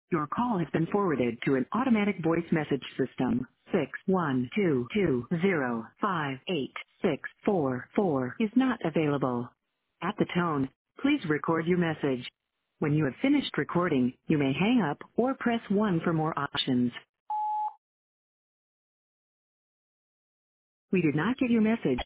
Your call has been forwarded to an automatic voice message system. 61220586644 is not available. At the tone, please record your message. When you have finished recording, you may hang up or press 1 for more options. We did not get your message.